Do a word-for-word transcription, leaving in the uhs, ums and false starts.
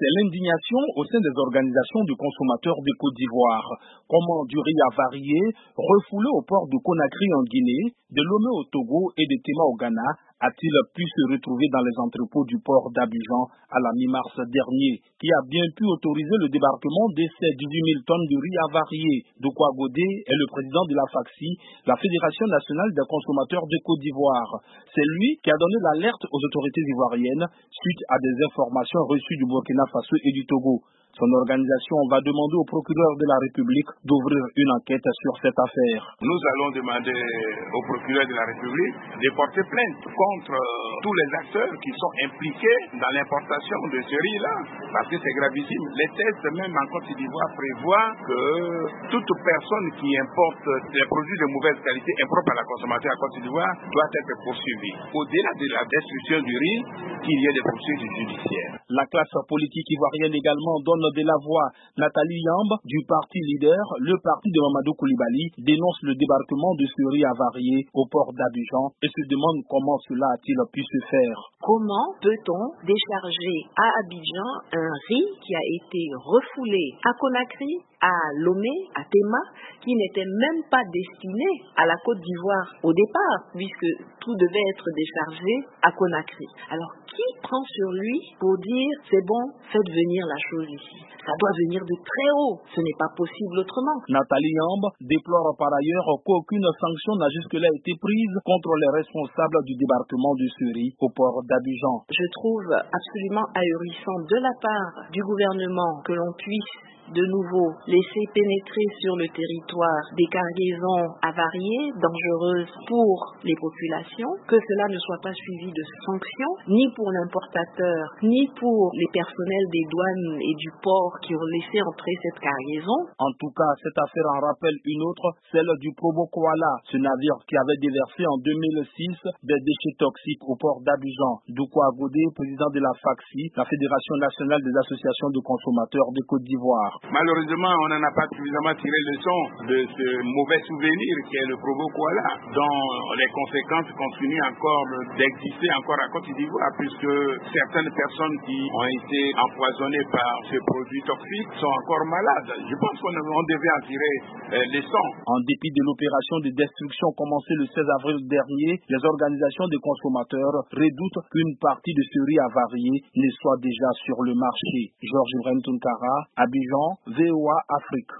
C'est l'indignation au sein des organisations de consommateurs de Côte d'Ivoire. Comment du riz avarié, refoulé au port de Conakry en Guinée, de Lomé au Togo et de Tema au Ghana, a-t-il pu se retrouver dans les entrepôts du port d'Abidjan à la mi-mars dernier, qui a bien pu autoriser le débarquement de ces dix-huit mille tonnes de riz avarié. Dokwa Godé est le président de la F A C S I, la Fédération nationale des consommateurs de Côte d'Ivoire. C'est lui qui a donné l'alerte aux autorités ivoiriennes suite à des informations reçues du Burkina Faso et du Togo. Son organisation va demander au procureur de la République d'ouvrir une enquête sur cette affaire. Nous allons demander au procureur de la République de porter plainte contre euh, tous les acteurs qui sont impliqués dans l'importation de ce riz-là, parce que c'est gravissime. Les tests, même en Côte d'Ivoire, prévoient que toute personne qui importe des produits de mauvaise qualité impropres à la consommation à Côte d'Ivoire doit être poursuivie. Au-delà de la destruction du riz, qu'il y ait des poursuites judiciaires. La classe politique ivoirienne également donne de la voix. Nathalie Yamb, du parti leader, le parti de Mamadou Koulibaly, dénonce le débarquement de ce riz avarié au port d'Abidjan et se demande comment cela a-t-il pu se faire. Comment peut-on décharger à Abidjan un riz qui a été refoulé à Conakry, à Lomé, à Tema, qui n'était même pas destiné à la Côte d'Ivoire au départ, puisque tout devait être déchargé à Conakry. Alors, qui prend sur lui pour dire c'est bon, faites venir la chose ici? Ça doit venir de très haut, ce n'est pas possible autrement. Nathalie Yamb déplore par ailleurs qu'aucune sanction n'a jusque-là été prise contre les responsables du débarquement de ce riz au port d'Abidjan. Je trouve absolument ahurissant de la part du gouvernement que l'on puisse de nouveau laisser pénétrer sur le territoire des cargaisons avariées, dangereuses pour les populations, que cela ne soit pas suivi de sanctions, ni pour l'importateur, ni pour les personnels des douanes et du port qui ont laissé entrer cette cargaison. En tout cas, cette affaire en rappelle une autre, celle du Probo Koala, ce navire qui avait déversé en deux mille six des déchets toxiques au port d'Abidjan. Dokwa Godé, président de la F A C S I, la Fédération nationale des associations de consommateurs de Côte d'Ivoire. Malheureusement, on n'en a pas suffisamment tiré leçon de ce mauvais souvenir qui est le Probo Koala, dont les conséquences continuent encore d'exister encore à Côte d'Ivoire, puisque certaines personnes qui ont été empoisonnées par ce produit toxique sont encore malades. Je pense qu'on devait en tirer euh, leçon. En dépit de l'opération de destruction commencée le seize avril dernier, les organisations de consommateurs redoutent qu'une partie de ce riz avarié ne soit déjà sur le marché. Georges Ibrahim Tounkara, Abidjan, V O A Afrique.